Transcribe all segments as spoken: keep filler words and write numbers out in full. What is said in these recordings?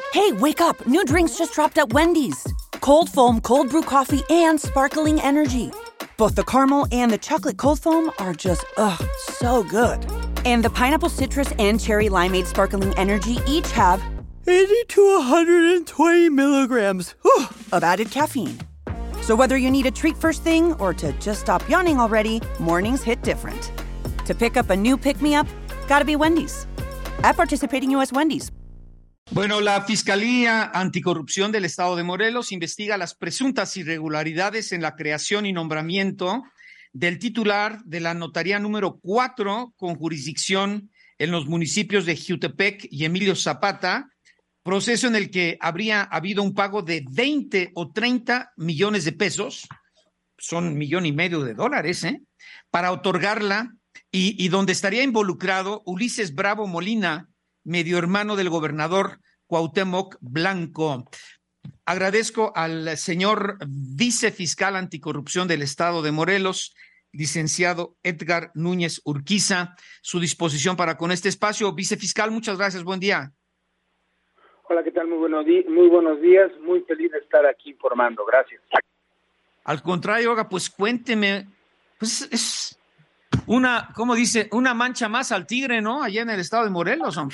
Hey, wake up. New drinks just dropped at Wendy's. Cold foam, cold brew coffee, and sparkling energy. Both the caramel and the chocolate cold foam are just, ugh, so good. And the pineapple citrus and cherry limeade sparkling energy each have eighty to one hundred twenty milligrams whew, of added caffeine. So whether you need a treat first thing or to just stop yawning already, mornings hit different. To pick up a new pick-me-up, gotta be Wendy's. At participating U S Wendy's. Bueno, la Fiscalía Anticorrupción del Estado de Morelos investiga las presuntas irregularidades en la creación y nombramiento del titular de la notaría número cuatro con jurisdicción en los municipios de Jiutepec y Emilio Zapata, proceso en el que habría habido un pago de veinte o treinta millones de pesos, son un millón y medio de dólares, ¿eh? Para otorgarla y, y donde estaría involucrado Ulises Bravo Molina, medio hermano del gobernador Cuauhtémoc Blanco. Agradezco al señor vicefiscal anticorrupción del Estado de Morelos, licenciado Edgar Núñez Urquiza, su disposición para con este espacio. Vicefiscal, muchas gracias, buen día. Hola, ¿qué tal? Muy buenos, di- muy buenos días, muy feliz de estar aquí informando, gracias. Al contrario, oiga, pues cuénteme, pues es una, ¿cómo dice? Una mancha más al tigre, ¿no? Allá en el Estado de Morelos, hombre.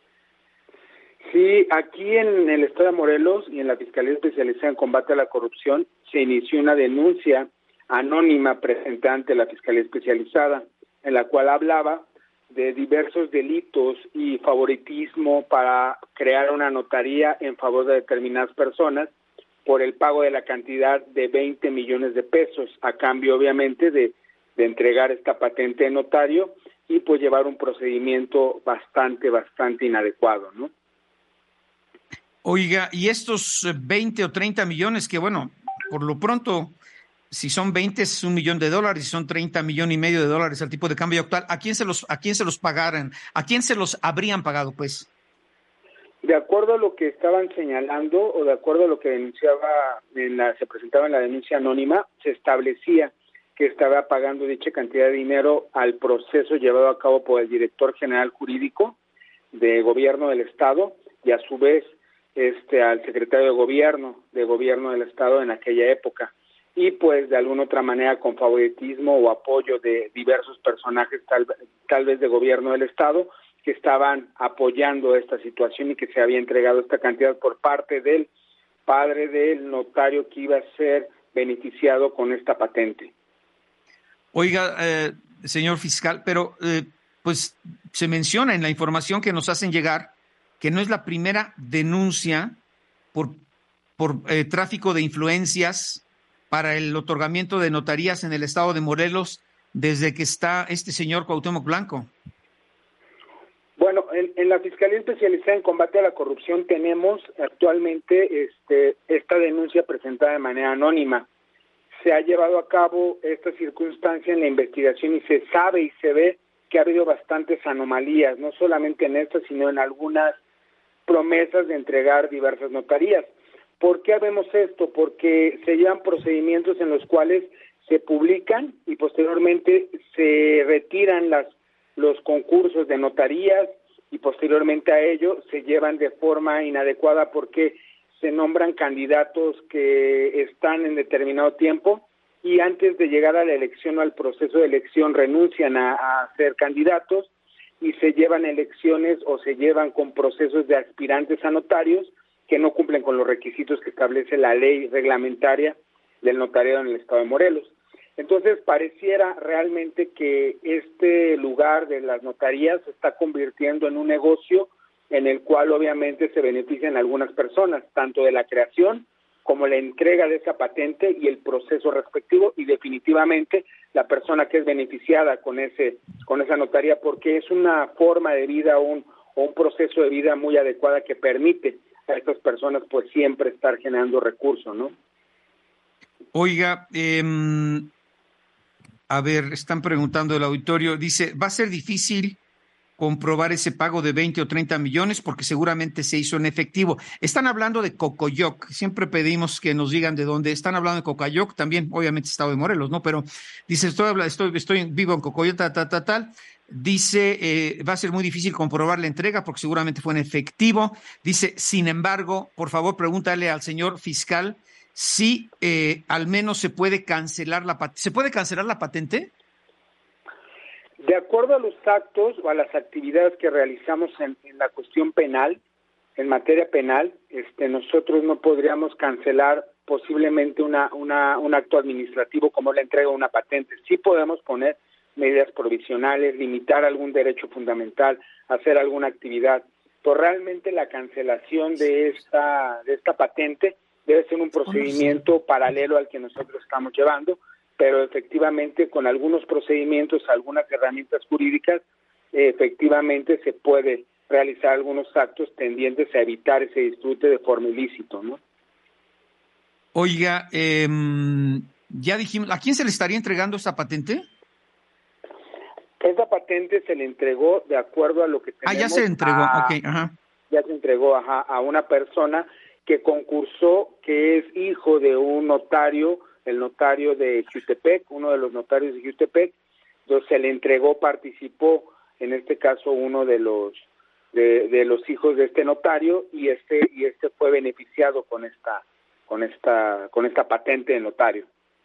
Sí, aquí en el Estado de Morelos y en la Fiscalía Especializada en Combate a la Corrupción se inició una denuncia anónima presentada ante la Fiscalía Especializada, en la cual hablaba de diversos delitos y favoritismo para crear una notaría en favor de determinadas personas por el pago de la cantidad de veinte millones de pesos, a cambio obviamente de, de entregar esta patente de notario y pues llevar un procedimiento bastante, bastante inadecuado, ¿no? Oiga, y estos veinte o treinta millones, que bueno, por lo pronto, si son veinte es un millón de dólares, si son treinta millón y medio de dólares al tipo de cambio actual, ¿a quién se los, a quién se los pagaran? ¿A quién se los habrían pagado, pues? De acuerdo a lo que estaban señalando o de acuerdo a lo que denunciaba, en la, se presentaba en la denuncia anónima, se establecía que estaba pagando dicha cantidad de dinero al proceso llevado a cabo por el director general jurídico de gobierno del Estado y a su vez este al secretario de gobierno de gobierno del Estado en aquella época. Y pues de alguna otra manera con favoritismo o apoyo de diversos personajes tal, tal vez de gobierno del Estado que estaban apoyando esta situación y que se había entregado esta cantidad por parte del padre del notario que iba a ser beneficiado con esta patente. Oiga, eh, señor fiscal, pero eh, pues se menciona en la información que nos hacen llegar que no es la primera denuncia por, por eh, tráfico de influencias para el otorgamiento de notarías en el Estado de Morelos desde que está este señor Cuauhtémoc Blanco. Bueno, en, en la Fiscalía Especializada en Combate a la Corrupción tenemos actualmente este, esta denuncia presentada de manera anónima. Se ha llevado a cabo esta circunstancia en la investigación y se sabe y se ve que ha habido bastantes anomalías, no solamente en esta, sino en algunas promesas de entregar diversas notarías. ¿Por qué vemos esto? Porque se llevan procedimientos en los cuales se publican y posteriormente se retiran las los concursos de notarías y posteriormente a ello se llevan de forma inadecuada porque se nombran candidatos que están en determinado tiempo y antes de llegar a la elección o al proceso de elección renuncian a, a ser candidatos y se llevan elecciones o se llevan con procesos de aspirantes a notarios que no cumplen con los requisitos que establece la ley reglamentaria del notariado en el Estado de Morelos. Entonces, pareciera realmente que este lugar de las notarías se está convirtiendo en un negocio en el cual obviamente se benefician algunas personas, tanto de la creación como la entrega de esa patente y el proceso respectivo, y definitivamente la persona que es beneficiada con ese con esa notaría, porque es una forma de vida un, o un proceso de vida muy adecuada que permite a estas personas pues siempre estar generando recursos, ¿no? Oiga, eh, a ver, están preguntando el auditorio, dice, ¿va a ser difícil comprobar ese pago de veinte o treinta millones porque seguramente se hizo en efectivo? Están hablando de Cocoyoc, siempre pedimos que nos digan de dónde están hablando de Cocoyoc, también obviamente Estado de Morelos, ¿no? Pero dice, estoy, estoy, estoy vivo en Cocoyoc, tal, tal, tal, tal, Dice, eh, va a ser muy difícil comprobar la entrega porque seguramente fue en efectivo. Dice, sin embargo, por favor, pregúntale al señor fiscal si eh, al menos se puede cancelar la patente. ¿Se puede cancelar la patente? De acuerdo a los actos o a las actividades que realizamos en, en la cuestión penal, en materia penal, este, nosotros no podríamos cancelar posiblemente una, una, un acto administrativo como la entrega de una patente. Sí podemos poner medidas provisionales, limitar algún derecho fundamental, hacer alguna actividad. Pero realmente la cancelación de esta, de esta patente debe ser un procedimiento paralelo al que nosotros estamos llevando, pero efectivamente con algunos procedimientos, algunas herramientas jurídicas, eh, efectivamente se puede realizar algunos actos tendientes a evitar ese disfrute de forma ilícito, ¿no? Oiga, eh, ya dijimos, ¿a quién se le estaría entregando esta patente? Esta patente se le entregó de acuerdo a lo que tenemos. Ah, ya se entregó, a, ok, ajá. Ya se entregó ajá, a una persona que concursó, que es hijo de un notario, el notario de Jutepec, uno de los notarios de Jutepec. Entonces se le entregó, participó, en este caso uno de los de, de los hijos de este notario, y este y este fue beneficiado con esta con esta con esta patente de notario.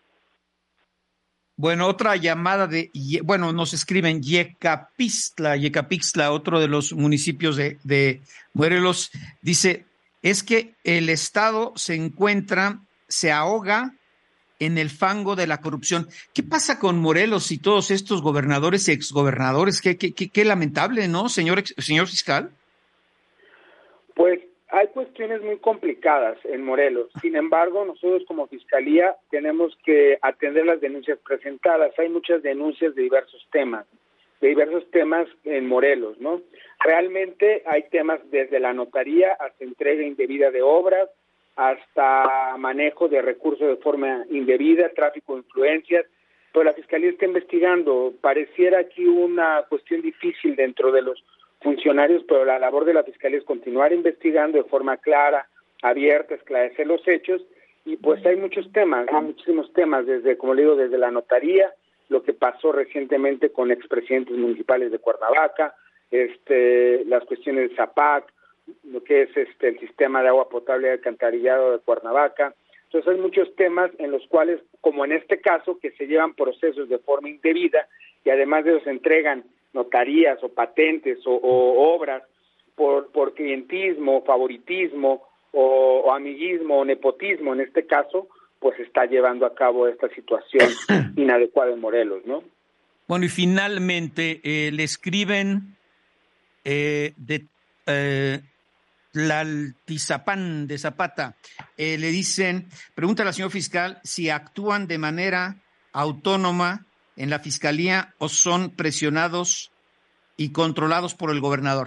Bueno, otra llamada de, bueno, nos escriben Yecapixtla, Yecapixtla, otro de los municipios de, de Morelos, dice, es que el Estado se encuentra, se ahoga en el fango de la corrupción. ¿Qué pasa con Morelos y todos estos gobernadores y exgobernadores? Qué, qué, qué, qué lamentable, ¿no, señor, señor fiscal? Pues hay cuestiones muy complicadas en Morelos. Sin embargo, nosotros como Fiscalía tenemos que atender las denuncias presentadas. Hay muchas denuncias de diversos temas, de diversos temas en Morelos, ¿no? Realmente hay temas desde la notaría hasta entrega indebida de obras, hasta manejo de recursos de forma indebida, tráfico de influencias, pero la Fiscalía está investigando. Pareciera aquí una cuestión difícil dentro de los funcionarios, pero la labor de la Fiscalía es continuar investigando de forma clara, abierta, esclarecer los hechos, y pues hay muchos temas, hay muchísimos temas, desde, como le digo, desde la notaría, lo que pasó recientemente con expresidentes municipales de Cuernavaca, este, las cuestiones de Zapac, lo que es este el sistema de agua potable y alcantarillado de Cuernavaca. Entonces hay muchos temas en los cuales, como en este caso, que se llevan procesos de forma indebida y además de ellos entregan notarías o patentes o, o obras por, por clientismo, favoritismo o, o amiguismo o nepotismo, en este caso, pues está llevando a cabo esta situación inadecuada en Morelos, ¿no? Bueno, y finalmente eh, le escriben eh, de eh, Tlaltizapán de Zapata, eh, le dicen, pregúntale al señor fiscal si actúan de manera autónoma en la Fiscalía o son presionados y controlados por el gobernador.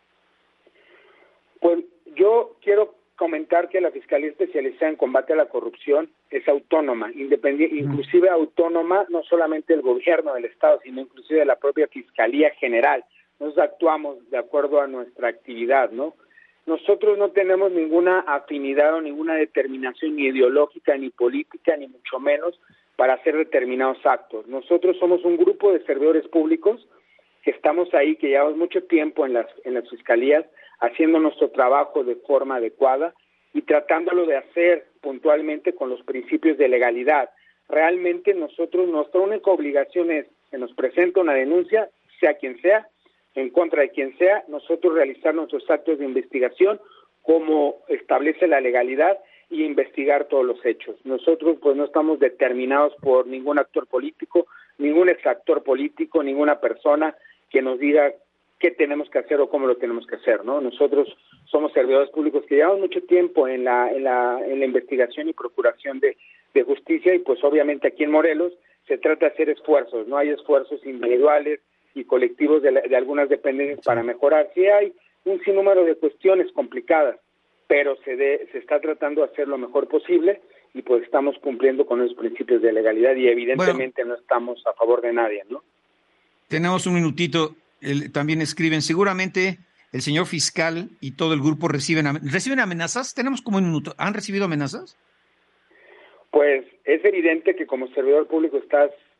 Pues yo quiero comentar que la Fiscalía Especializada en Combate a la Corrupción es autónoma, independiente, mm. inclusive autónoma no solamente del gobierno del Estado, sino inclusive de la propia Fiscalía General. Nosotros actuamos de acuerdo a nuestra actividad, ¿no? Nosotros no tenemos ninguna afinidad o ninguna determinación ni ideológica, ni política, ni mucho menos para hacer determinados actos. Nosotros somos un grupo de servidores públicos que estamos ahí, que llevamos mucho tiempo en las, en las fiscalías, haciendo nuestro trabajo de forma adecuada y tratándolo de hacer puntualmente con los principios de legalidad. Realmente nosotros, nuestra única obligación es que nos presente una denuncia, sea quien sea, en contra de quien sea, nosotros realizar nuestros actos de investigación como establece la legalidad y investigar todos los hechos. Nosotros pues no estamos determinados por ningún actor político, ningún exactor político, ninguna persona que nos diga qué tenemos que hacer o cómo lo tenemos que hacer, ¿no? Nosotros somos servidores públicos que llevamos mucho tiempo en la en la en la investigación y procuración de, de justicia, y pues obviamente aquí en Morelos se trata de hacer esfuerzos, no hay esfuerzos individuales y colectivos de, la, de algunas dependencias para mejorar. Sí hay un sinnúmero de cuestiones complicadas, pero se de, se está tratando de hacer lo mejor posible y pues estamos cumpliendo con los principios de legalidad y evidentemente bueno, no estamos a favor de nadie, ¿no? Tenemos un minutito. El, también escriben, seguramente el señor fiscal y todo el grupo reciben reciben amenazas. Tenemos como un minuto. ¿Han recibido amenazas? Pues es evidente que como servidor público estás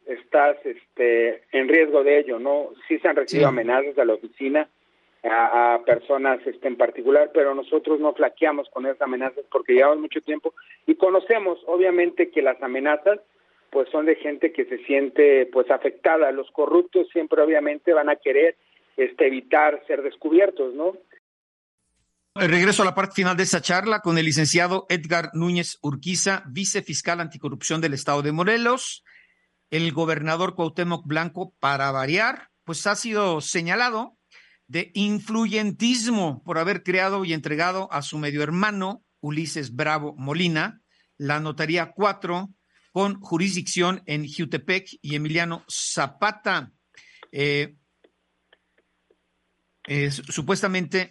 estás este, en riesgo de ello, ¿no? Sí se han recibido sí. amenazas a la oficina, a, a personas este, en particular, pero nosotros no flaqueamos con esas amenazas porque llevamos mucho tiempo y conocemos, obviamente, que las amenazas pues son de gente que se siente pues afectada. Los corruptos siempre, obviamente, van a querer este, evitar ser descubiertos, ¿no? Regreso a la parte final de esta charla con el licenciado Edgar Núñez Urquiza, vicefiscal anticorrupción del Estado de Morelos. El gobernador Cuauhtémoc Blanco, para variar, pues ha sido señalado de influyentismo por haber creado y entregado a su medio hermano, Ulises Bravo Molina, la Notaría cuatro, con jurisdicción en Jiutepec y Emiliano Zapata. Eh, eh, supuestamente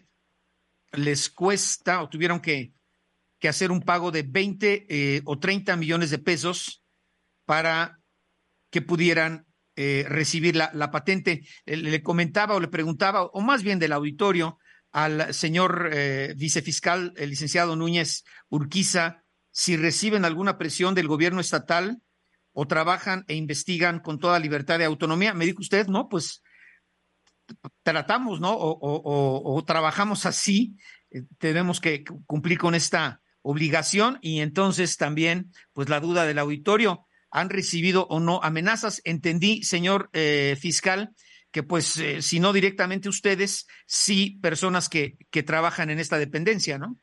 les cuesta o tuvieron que, que hacer un pago de veinte eh, o treinta millones de pesos para que pudieran eh, recibir la, la patente. Le, le comentaba o le preguntaba, o más bien del auditorio, al señor eh, vicefiscal, el licenciado Núñez Urquiza, si reciben alguna presión del gobierno estatal o trabajan e investigan con toda libertad de autonomía. Me dijo usted, no, pues tratamos, ¿no? O, o, o, o trabajamos así, eh, tenemos que cumplir con esta obligación. Y entonces también, pues la duda del auditorio, ¿han recibido o no amenazas? Entendí, señor eh, fiscal, que pues eh, si no directamente ustedes, sí personas que, que trabajan en esta dependencia, ¿no?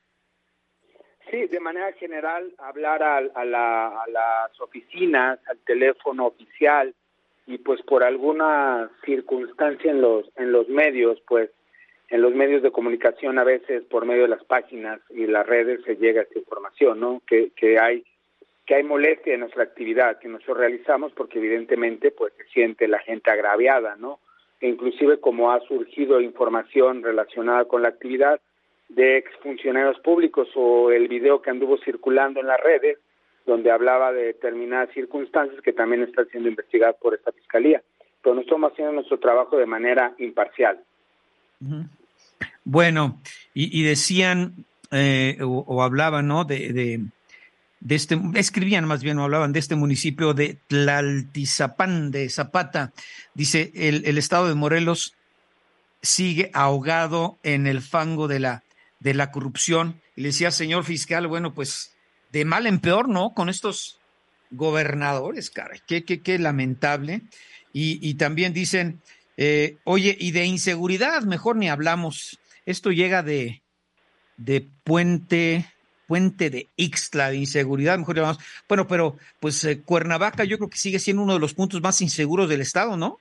Sí, de manera general, hablar a, a, la, a las oficinas, al teléfono oficial, y pues por alguna circunstancia en los en los medios, pues en los medios de comunicación a veces por medio de las páginas y las redes se llega a esta información, ¿no? Que, que hay que hay molestia en nuestra actividad que nosotros realizamos porque evidentemente pues se siente la gente agraviada, ¿no? E inclusive como ha surgido información relacionada con la actividad de exfuncionarios públicos o el video que anduvo circulando en las redes donde hablaba de determinadas circunstancias que también están siendo investigadas por esta fiscalía. Pero nosotros estamos haciendo nuestro trabajo de manera imparcial. Uh-huh. Bueno, y, y decían eh, o, o hablaban, ¿no? De, de, de este, escribían más bien o hablaban de este municipio de Tlaltizapán de Zapata. Dice, el, el estado de Morelos sigue ahogado en el fango de la, de la corrupción. Y le decía, señor fiscal, bueno, pues de mal en peor, ¿no? Con estos gobernadores, caray, qué, qué, qué lamentable. Y, y también dicen, eh, oye, y de inseguridad, mejor ni hablamos. Esto llega de, de Puente, Puente de Ixtla, de inseguridad, mejor llamamos. Bueno, pero pues eh, Cuernavaca yo creo que sigue siendo uno de los puntos más inseguros del estado, ¿no?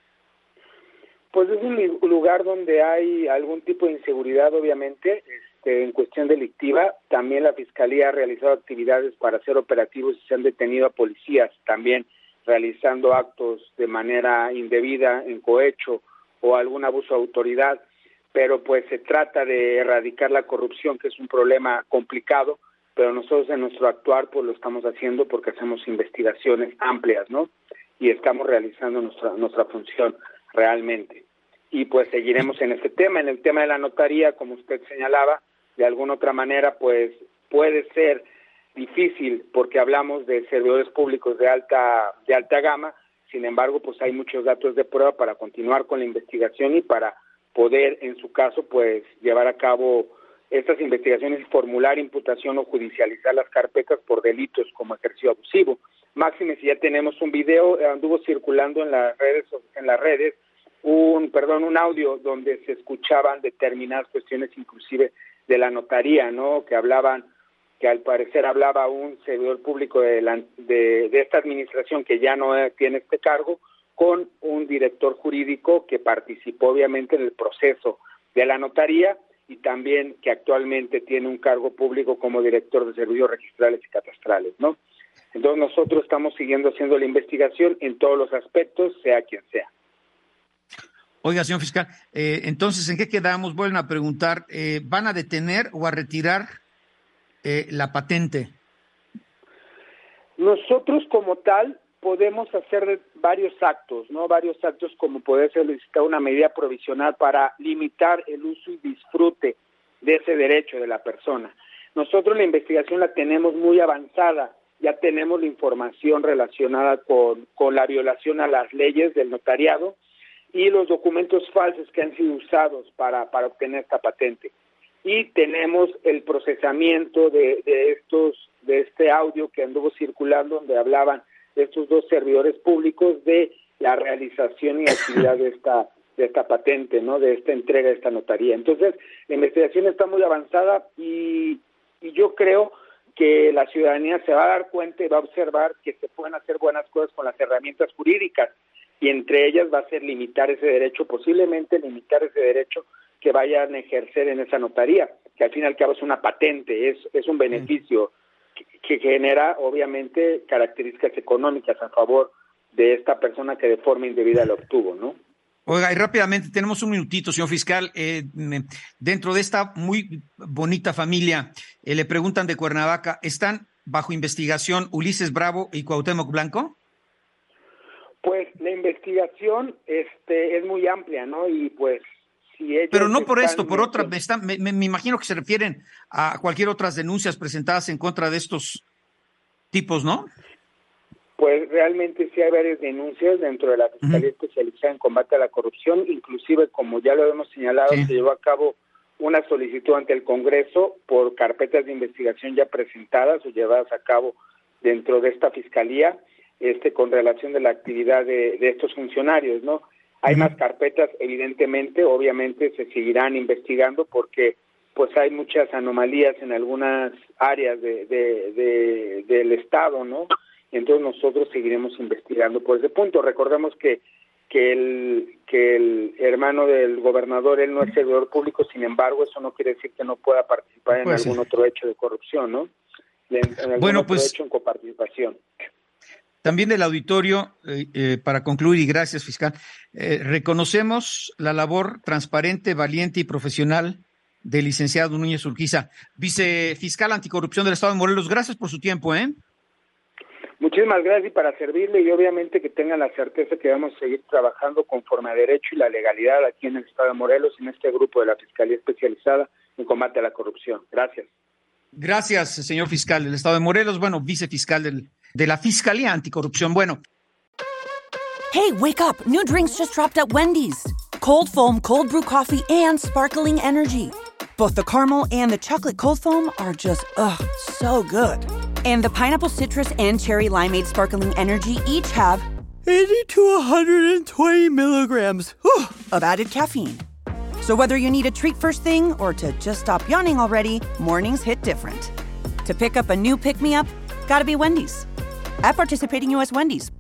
Pues es un lugar donde hay algún tipo de inseguridad, obviamente, este, en cuestión delictiva. También la Fiscalía ha realizado actividades para hacer operativos y se han detenido a policías también realizando actos de manera indebida, en cohecho o algún abuso de autoridad. Pero pues se trata de erradicar la corrupción, que es un problema complicado, pero nosotros en nuestro actuar pues lo estamos haciendo porque hacemos investigaciones amplias, ¿no? Y estamos realizando nuestra nuestra función realmente. Y pues seguiremos en este tema, en el tema de la notaría, como usted señalaba, de alguna otra manera pues puede ser difícil porque hablamos de servidores públicos de alta de alta gama. Sin embargo, pues hay muchos datos de prueba para continuar con la investigación y para poder, en su caso, pues llevar a cabo estas investigaciones y formular imputación o judicializar las carpetas por delitos como ejercicio abusivo. Máxime, si ya tenemos un video, anduvo circulando en las redes, en las redes, un, perdón, un audio donde se escuchaban determinadas cuestiones, inclusive de la notaría, ¿no? Que hablaban, que al parecer hablaba un servidor público de, la, de, de esta administración que ya no tiene este cargo, con un director jurídico que participó obviamente en el proceso de la notaría y también que actualmente tiene un cargo público como director de servicios registrales y catastrales, ¿no? Entonces nosotros estamos siguiendo haciendo la investigación en todos los aspectos, sea quien sea. Oiga, señor fiscal, eh, entonces, ¿en qué quedamos? Vuelven a preguntar, eh, ¿van a detener o a retirar eh, la patente? Nosotros como tal podemos hacer varios actos, ¿no? Varios actos como poder solicitar una medida provisional para limitar el uso y disfrute de ese derecho de la persona. Nosotros la investigación la tenemos muy avanzada ya tenemos la información relacionada con, con la violación a las leyes del notariado y los documentos falsos que han sido usados para, para obtener esta patente. Y tenemos el procesamiento de, de estos de este audio que anduvo circulando, donde hablaban de estos dos servidores públicos de la realización y actividad de esta de esta patente, ¿no? De esta entrega de esta notaría. Entonces, la investigación está muy avanzada y, y yo creo que la ciudadanía se va a dar cuenta y va a observar que se pueden hacer buenas cosas con las herramientas jurídicas, y entre ellas va a ser limitar ese derecho, posiblemente limitar ese derecho que vayan a ejercer en esa notaría, que al fin y al cabo es una patente, es, es un beneficio que, que genera obviamente características económicas a favor de esta persona que de forma indebida lo obtuvo, ¿no? Oiga, y rápidamente, tenemos un minutito, señor fiscal. Eh, dentro de esta muy bonita familia, eh, le preguntan de Cuernavaca, ¿están bajo investigación Ulises Bravo y Cuauhtémoc Blanco? Pues la investigación este, es muy amplia, ¿no? Y pues si ellos Pero no por están, esto, por otra, me, están, me, me imagino que se refieren a cualquier otras denuncias presentadas en contra de estos tipos, ¿no? Pues realmente sí hay varias denuncias dentro de la Fiscalía uh-huh. Especializada en Combate a la Corrupción, inclusive, como ya lo hemos señalado, sí. se llevó a cabo una solicitud ante el Congreso por carpetas de investigación ya presentadas o llevadas a cabo dentro de esta Fiscalía, este con relación de la actividad de, de estos funcionarios, ¿no? Hay uh-huh. más carpetas, evidentemente, obviamente se seguirán investigando porque pues hay muchas anomalías en algunas áreas de, de, de, del Estado, ¿no? Entonces nosotros seguiremos investigando por ese punto. Recordemos que que el que el hermano del gobernador, él no es servidor público, sin embargo, eso no quiere decir que no pueda participar en algún otro hecho de corrupción, ¿no? En, en algún bueno, otro pues, hecho en coparticipación. También del auditorio, eh, eh, para concluir, y gracias, fiscal, eh, reconocemos la labor transparente, valiente y profesional del licenciado Núñez Urquiza, vicefiscal anticorrupción del Estado de Morelos. Gracias por su tiempo, ¿eh? Muchísimas gracias y para servirle, y obviamente que tengan la certeza que vamos a seguir trabajando conforme a derecho y la legalidad aquí en el Estado de Morelos, en este grupo de la Fiscalía Especializada en Combate a la Corrupción. Gracias. Gracias, señor fiscal del Estado de Morelos, bueno, vicefiscal del, de la Fiscalía Anticorrupción. Bueno. Hey, wake up. New drinks just dropped at Wendy's. Cold foam, cold brew coffee, and sparkling energy. Both the caramel and the chocolate cold foam are just, ugh, so good. And the pineapple citrus and cherry limeade sparkling energy each have eighty to one hundred twenty milligrams whew, of added caffeine. So whether you need a treat first thing or to just stop yawning already, mornings hit different. To pick up a new pick-me-up, gotta be Wendy's. At participating U S Wendy's.